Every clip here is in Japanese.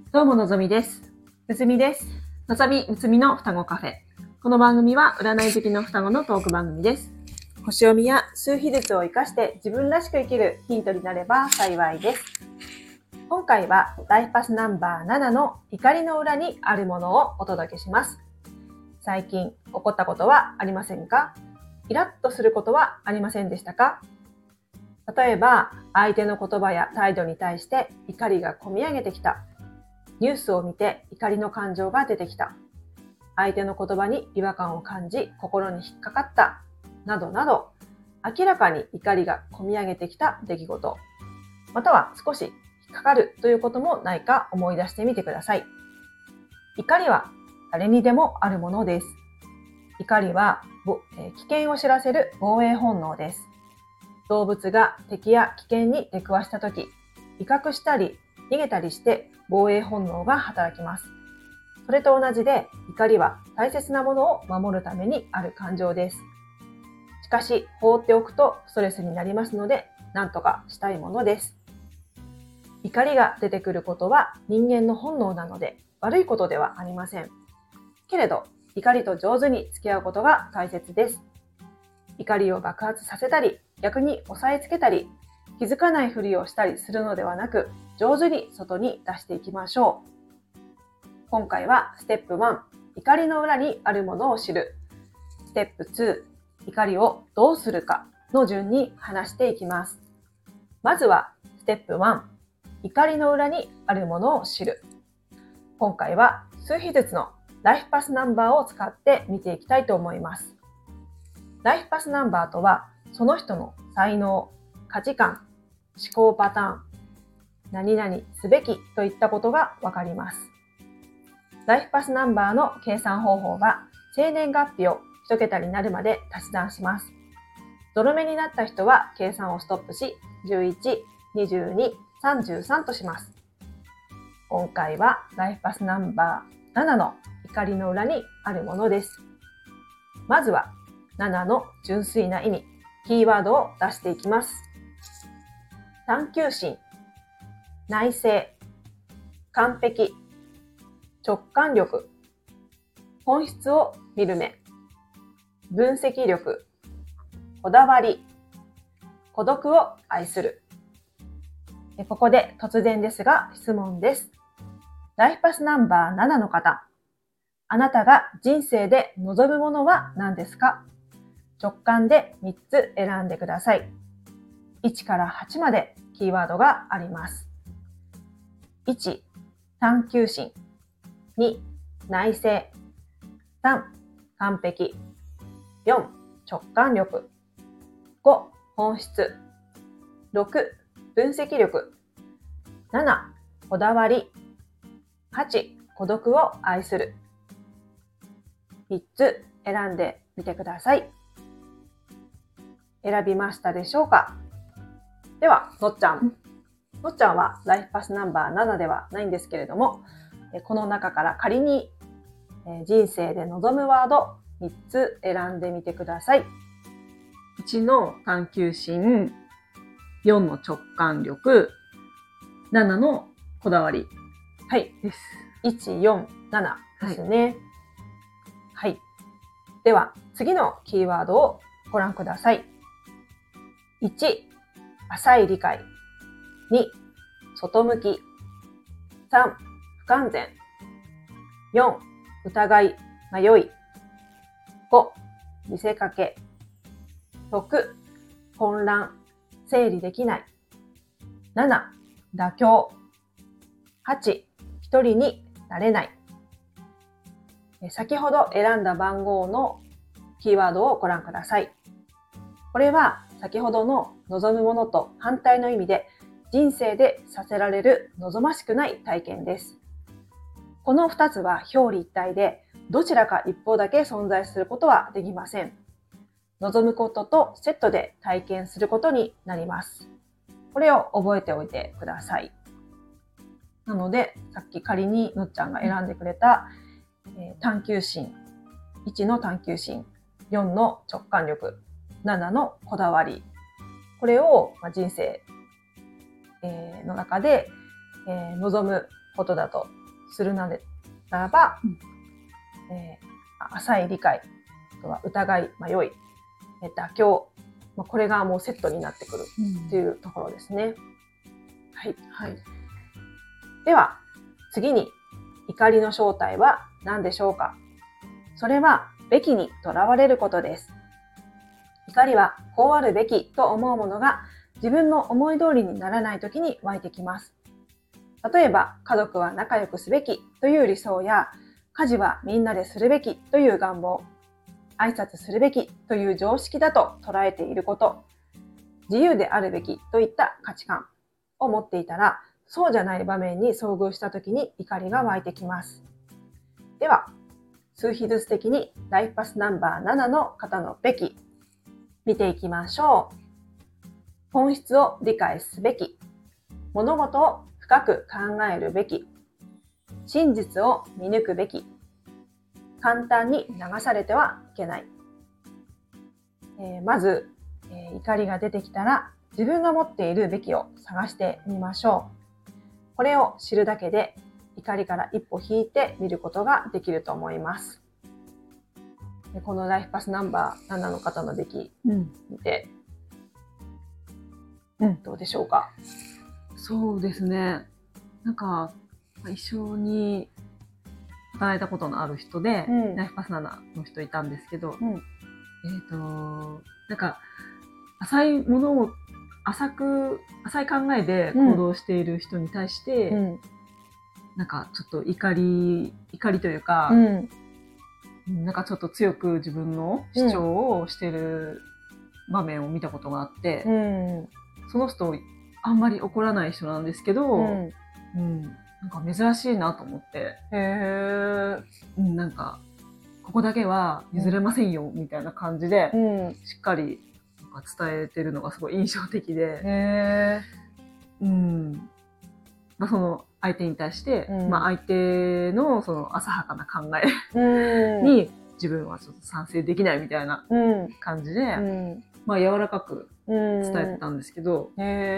どうものぞみです。むつみです。のぞみむつみの双子カフェ。この番組は占い好きの双子のトーク番組です。星読みや数秘術を生かして自分らしく生きるヒントになれば幸いです。今回はライフパスナンバー7の怒りの裏にあるものをお届けします。最近起こったことはありませんか？イラッとすることはありませんでしたか？例えば相手の言葉や態度に対して怒りがこみ上げてきた。ニュースを見て怒りの感情が出てきた。相手の言葉に違和感を感じ心に引っかかった。などなど、明らかに怒りがこみ上げてきた出来事、または少し引っかかるということもないか思い出してみてください。怒りは誰にでもあるものです。怒りは危険を知らせる防衛本能です。動物が敵や危険に出くわしたとき、威嚇したり逃げたりして防衛本能が働きます。それと同じで、怒りは大切なものを守るためにある感情です。しかし、放っておくとストレスになりますので、何とかしたいものです。怒りが出てくることは人間の本能なので、悪いことではありません。けれど、怒りと上手に付き合うことが大切です。怒りを爆発させたり、逆に押さえつけたり、気づかないふりをしたりするのではなく、上手に外に出していきましょう。今回はステップ1、怒りの裏にあるものを知る。ステップ2、怒りをどうするかの順に話していきます。まずはステップ1、怒りの裏にあるものを知る。今回は数秘術のライフパスナンバーを使って見ていきたいと思います。ライフパスナンバーとは、その人の才能、価値観、思考パターン、何々すべきといったことがわかります。ライフパスナンバーの計算方法は、生年月日を1桁になるまで足し算します。ゾロ目になった人は計算をストップし、11、22、33とします。今回はライフパスナンバー7の怒りの裏にあるものです。まずは7の純粋な意味、キーワードを出していきます。探求心、内省、完璧、直感力、本質を見る目、分析力、こだわり、孤独を愛する。ここで突然ですが質問です。ライフパスナンバー7の方、あなたが人生で望むものは何ですか？直感で3つ選んでください。1から8までキーワードがあります。1、探求心。2、内省。3、完璧。4、直感力。5、本質。6、分析力。7、こだわり。8、孤独を愛する。3つ選んでみてください。選びましたでしょうか？では、のっちゃん。のっちゃんはライフパスナンバー7ではないんですけれども、この中から仮に人生で望むワード3つ選んでみてください。1の探求心、4の直感力、7のこだわり。はい。です。1、4、7ですね。はい。では、次のキーワードをご覧ください。1、浅い理解。2、外向き。3、不完全。4、疑い、迷い。5、見せかけ。6、混乱、整理できない。7、妥協。8、一人になれない。先ほど選んだ番号のキーワードをご覧ください。これは先ほどの望むものと反対の意味で、人生でさせられる望ましくない体験です。この2つは表裏一体で、どちらか一方だけ存在することはできません。望むこととセットで体験することになります。これを覚えておいてください。なので、さっき仮にのっちゃんが選んでくれた、探求心、1の探求心、4の直感力、7のこだわり。これを人生の中で望むことだとするならば、浅い理解、あとは疑い、迷い、妥協、これがもうセットになってくるっていうところですね。はい。 はい。 では、次に怒りの正体は何でしょうか？それは、べきにとらわれることです。怒りはこうあるべきと思うものが自分の思い通りにならないときに湧いてきます。例えば、家族は仲良くすべきという理想や、家事はみんなでするべきという願望、挨拶するべきという常識だと捉えていること、自由であるべきといった価値観を持っていたら、そうじゃない場面に遭遇したときに怒りが湧いてきます。では、数比率的にライフパスナンバー7の方のべき、見ていきましょう。本質を理解すべき、物事を深く考えるべき、真実を見抜くべき、簡単に流されてはいけない。まず、怒りが出てきたら自分が持っているべきを探してみましょう。これを知るだけで怒りから一歩引いてみることができると思います。このライフパスナンバー7の方のべき見て、どうでしょうか？ そうですね。なんか、一緒に働いたことのある人で、ライフパス7の人いたんですけど、なんか、浅いものを、浅い考えで行動している人に対して、なんかちょっと怒りというか、なんかちょっと強く自分の主張をしてる場面を見たことがあって、その人あんまり怒らない人なんですけど、なんか珍しいなと思って、なんかここだけは譲れませんよみたいな感じで、しっかりなんか伝えてるのがすごい印象的で、その相手に対して、相手のその浅はかな考えに自分はちょっと賛成できないみたいな感じで、柔らかく伝えてたんですけど、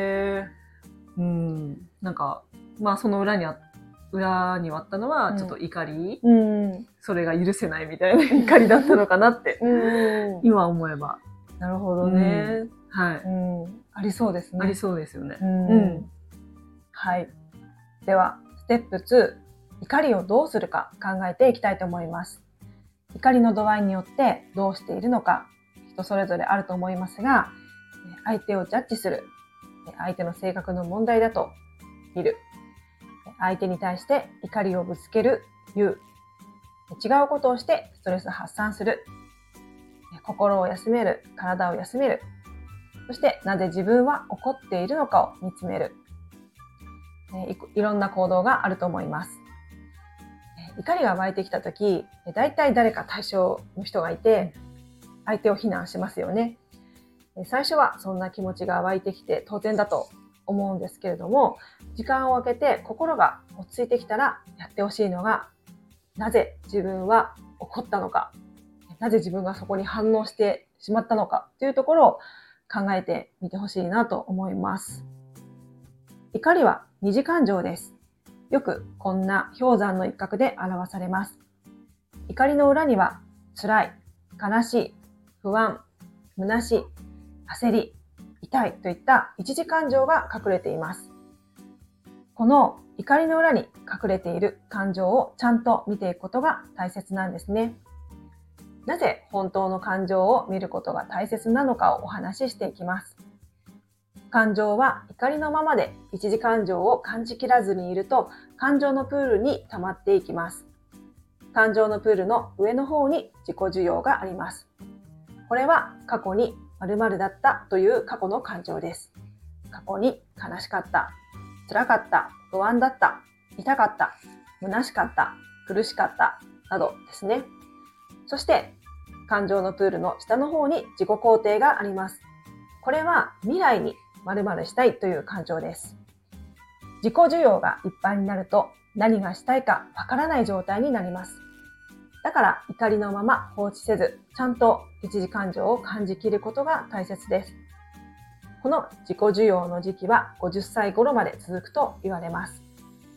なんか、その裏にあったのは、ちょっと怒り、それが許せないみたいな怒りだったのかなって、今思えば。 なるほどね。 はい。 ありそうですね。 ありそうですよね。 はい。では、ステップ2、怒りをどうするか考えていきたいと思います。怒りの度合いによってどうしているのか、人それぞれあると思いますが、相手をジャッジする、相手の性格の問題だと見る、相手に対して怒りをぶつける、言う、違うことをしてストレス発散する、心を休める、体を休める、そしてなぜ自分は怒っているのかを見つめる、いろんな行動があると思います。怒りが湧いてきたとき、だいたい誰か対象の人がいて、相手を非難しますよね。最初はそんな気持ちが湧いてきて当然だと思うんですけれども、時間を空けて心が落ち着いてきたらやってほしいのが、なぜ自分は怒ったのか、なぜ自分がそこに反応してしまったのかというところを考えてみてほしいなと思います。怒りは二次感情です。よくこんな氷山の一角で表されます。怒りの裏には辛い、悲しい、不安、虚しい、焦り、痛いといった一次感情が隠れています。この怒りの裏に隠れている感情をちゃんと見ていくことが大切なんですね。なぜ本当の感情を見ることが大切なのかをお話ししていきます。感情は怒りのままで一次感情を感じきらずにいると感情のプールに溜まっていきます。感情のプールの上の方に自己需要があります。これは過去に〇〇だったという過去の感情です。過去に悲しかった、辛かった、不安だった、痛かった、虚しかった、苦しかったなどですね。そして感情のプールの下の方に自己肯定があります。これは未来に〇〇したいという感情です。自己需要がいっぱいになると何がしたいかわからない状態になります。だから怒りのまま放置せず、ちゃんと一次感情を感じきることが大切です。この自己需要の時期は50歳頃まで続くと言われます。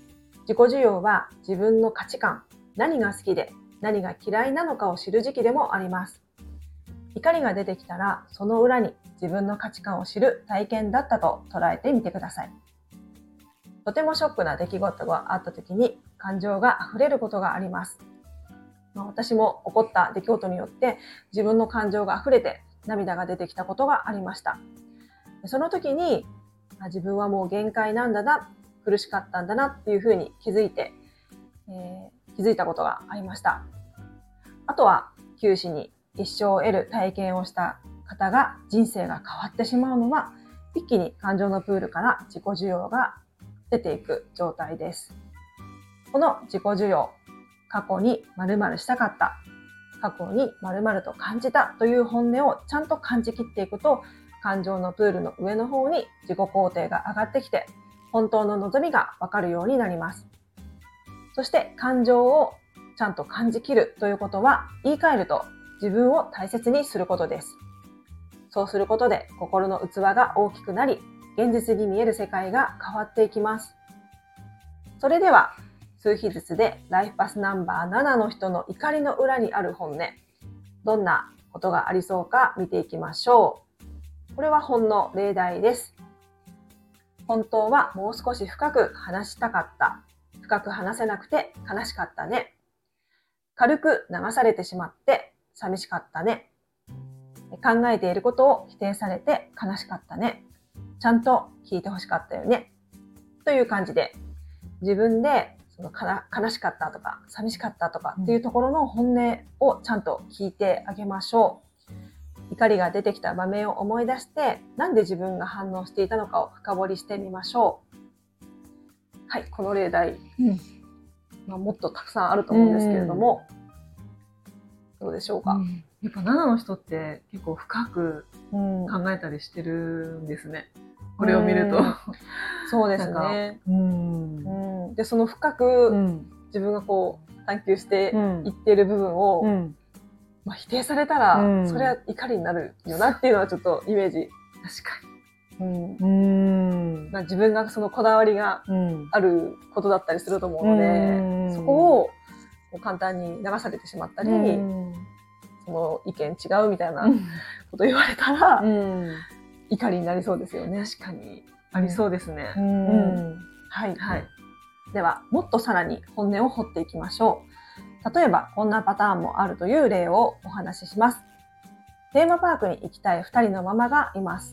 自己需要は自分の価値観、何が好きで何が嫌いなのかを知る時期でもあります。怒りが出てきたら、その裏に自分の価値観を知る体験だったと捉えてみてください。とてもショックな出来事があった時に感情が溢れることがあります。私も起こった出来事によって自分の感情が溢れて涙が出てきたことがありました。その時に自分はもう限界なんだな、苦しかったんだなっていうふうに気づいたことがありました。あとは九死に一生を得る体験をした方が人生が変わってしまうのは、一気に感情のプールから自己需要が出ていく状態です。この自己需要、過去に〇〇したかった、過去に〇〇と感じたという本音をちゃんと感じきっていくと、感情のプールの上の方に自己肯定が上がってきて、本当の望みがわかるようになります。そして感情をちゃんと感じきるということは、言い換えると自分を大切にすることです。そうすることで心の器が大きくなり、現実に見える世界が変わっていきます。それでは、数日ずつでライフパスナンバー7の人の怒りの裏にある本音、どんなことがありそうか見ていきましょう。これはほんの例題です。本当はもう少し深く話したかった。深く話せなくて悲しかったね。軽く流されてしまって寂しかったね。考えていることを否定されて悲しかったね。ちゃんと聞いてほしかったよね。という感じで、自分でその悲しかったとか寂しかったとかっていうところの本音をちゃんと聞いてあげましょう。怒りが出てきた場面を思い出して、なんで自分が反応していたのかを深掘りしてみましょう。はい、この例題、もっとたくさんあると思うんですけれども、どうでしょうか。 やっぱ7の人って結構深く考えたりしてるんですね。これを見ると。 そうですね。で、その深く自分がこう探求していっている部分を、否定されたら、それは怒りになるよなっていうのはちょっとイメージ。 確かに。自分がそのこだわりがあることだったりすると思うので、そこを簡単に流されてしまったり、その意見違うみたいなこと言われたら、怒りになりそうですよね。 確かにありそうですね。 はい。では、もっとさらに本音を掘っていきましょう。例えば、こんなパターンもあるという例をお話しします。テーマパークに行きたい2人のママがいます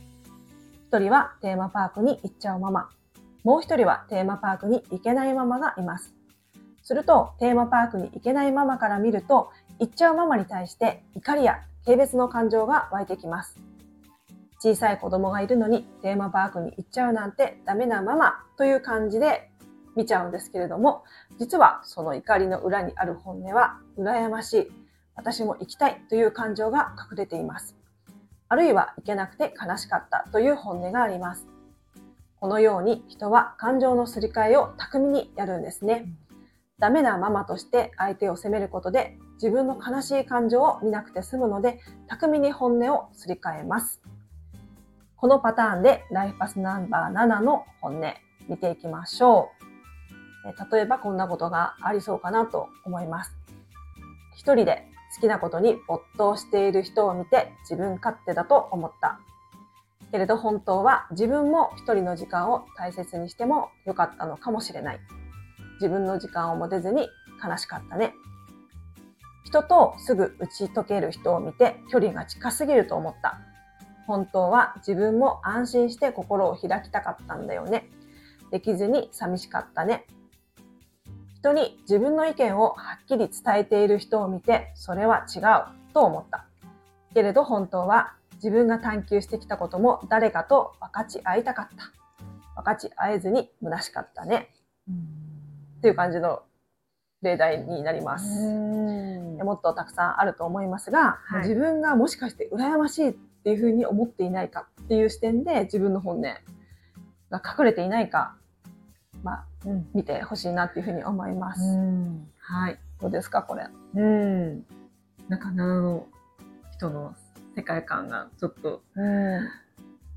。1人はテーマパークに行っちゃうママ。もう1人はテーマパークに行けないママがいます。すると、テーマパークに行けないママから見ると、行っちゃうママに対して怒りや軽蔑の感情が湧いてきます。小さい子供がいるのにテーマパークに行っちゃうなんてダメなママという感じで見ちゃうんですけれども、実はその怒りの裏にある本音は、羨ましい、私も行きたいという感情が隠れています。あるいは行けなくて悲しかったという本音があります。このように人は感情のすり替えを巧みにやるんですね。ダメなママとして相手を責めることで自分の悲しい感情を見なくて済むので、巧みに本音をすり替えます。このパターンでライフパスナンバー7の本音見ていきましょう。例えばこんなことがありそうかなと思います。一人で好きなことに没頭している人を見て自分勝手だと思った。けれど本当は自分も一人の時間を大切にしてもよかったのかもしれない。自分の時間を持てずに悲しかったね。人とすぐ打ち解ける人を見て距離が近すぎると思った。本当は自分も安心して心を開きたかったんだよね。できずに寂しかったね。人に自分の意見をはっきり伝えている人を見て、それは違うと思った。けれど本当は自分が探求してきたことも誰かと分かち合いたかった。分かち合えずに虚しかったね。っていう感じの例題になります。もっとたくさんあると思いますが、自分がもしかして羨ましいっていうふうに思っていないかっていう視点で自分の本音が隠れていないか、見てほしいなっていうふうに思います。はい。どうですかこれ。 なんか7の人の世界観がちょっと、なん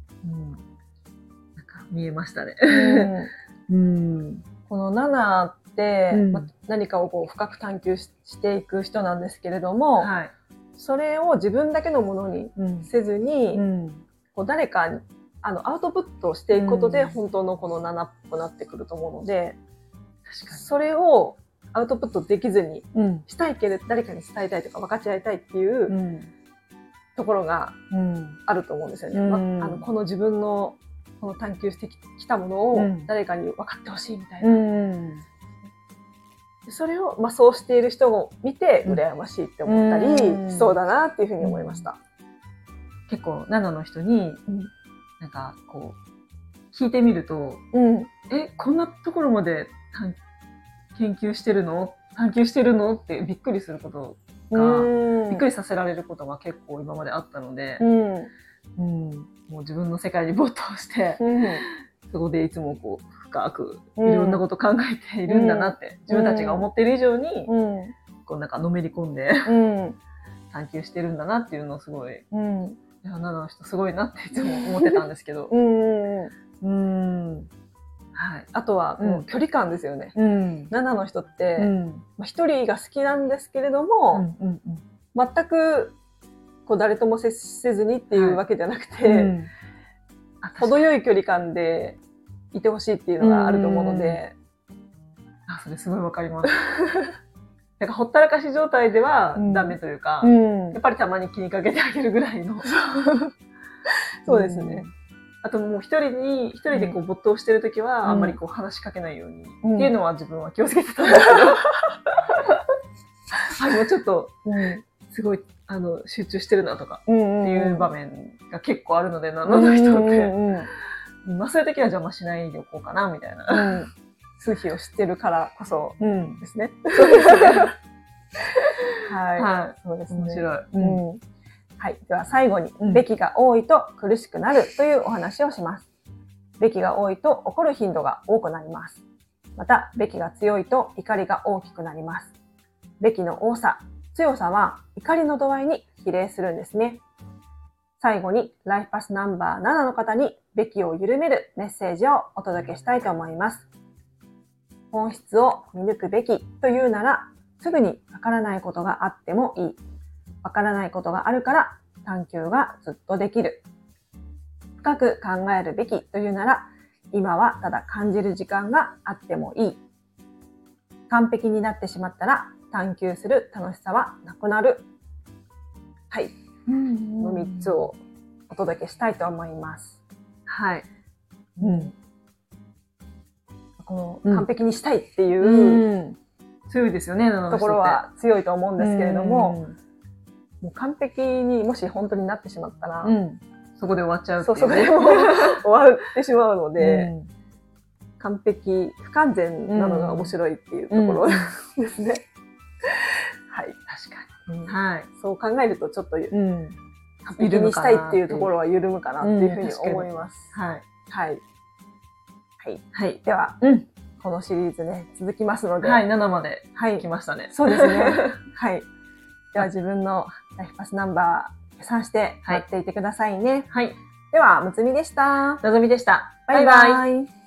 か見えましたね。 この7って、何かをこう深く探求していく人なんですけれども、それを自分だけのものにせずに、こう誰かにアウトプットしていくことで本当のこの7っぽくなってくると思うので、それをアウトプットできずにしたいけれど誰かに伝えたいとか分かち合いたいっていうところがあると思うんですよね。この自分のこの探求してきたものを誰かに分かってほしいみたいな。それを、そうしている人を見て羨ましいって思ったりしそうだなっていうふうに思いました。 結構7の人に、なんかこう聞いてみると、こんなところまで研究してるの？探求してるの？ってびっくりすることが、びっくりさせられることが結構今まであったので、もう自分の世界に没頭して、そこでいつもこう深くいろんなこと考えているんだなって、自分たちが思っている以上に、こうなんかのめり込んで、探求してるんだなっていうのをすごい、7の人すごいなっていつも思ってたんですけど。 あとはもう距離感ですよね。7の人って、一人が好きなんですけれども、全くこう誰とも接せずにっていうわけじゃなくて、程よい距離感でいてほしいっていうのがあると思うので、 それすごいわかります。なんかほったらかし状態ではダメというか、やっぱりたまに気にかけてあげるぐらいの。 そうですね。 あともう一人でこう没頭してるときは、あんまりこう話しかけないように、っていうのは自分は気をつけてたんですけど、もうちょっと、すごい集中してるなとかっていう場面が結構あるので、7の人って、そういうときは邪魔しないでおこうかなみたいな。 数比を知ってるからこそですね。 そうですね。 はい。そうですね。 面白い。 はい。では最後に、べきが多いと苦しくなるというお話をします。べきが多いと怒る頻度が多くなります。また、べきが強いと怒りが大きくなります。べきの多さ、強さは怒りの度合いに比例するんですね。最後に、ライフパスナンバー7の方に、べきを緩めるメッセージをお届けしたいと思います。本質を見抜くべきというなら、すぐにわからないことがあってもいい。わからないことがあるから探求がずっとできる。深く考えるべきというなら、今はただ感じる時間があってもいい。完璧になってしまったら探求する楽しさはなくなる。はい。この3つをお届けしたいと思います。 はい。 この完璧にしたいっていう、 強いですよね、 ところは強いと思うんですけれども、もう完璧にもし本当になってしまったら、 そこで終わっちゃうっていうね。 そこでも終わってしまうので、完璧、不完全なのが面白いっていうところですね。はい。 確かに。 そう考えるとちょっと、完璧にしたいっていうところは緩むかなっていうふうに思います。はい。では、このシリーズね、続きますので。 7まで来ましたね。 そうですね。はい。では自分のライフパスナンバー計算して待っていてくださいね。では、むつみでした。 のぞみでした。 バイバイ。